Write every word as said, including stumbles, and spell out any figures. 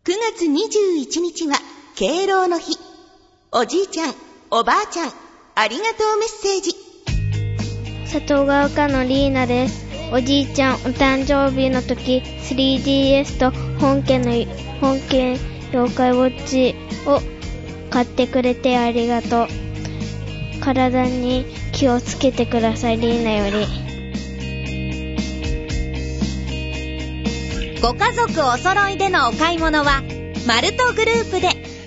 くがつにじゅういちにちは敬老の日。おじいちゃん、おばあちゃん、ありがとうメッセージ。 里ヶ丘のリーナです。おじいちゃん、お誕生日の時 スリーディーエス と本家の本家妖怪ウォッチを買ってくれてありがとう。体に気をつけてください。リーナより。 ご家族お揃いでのお買い物はマルトグループで。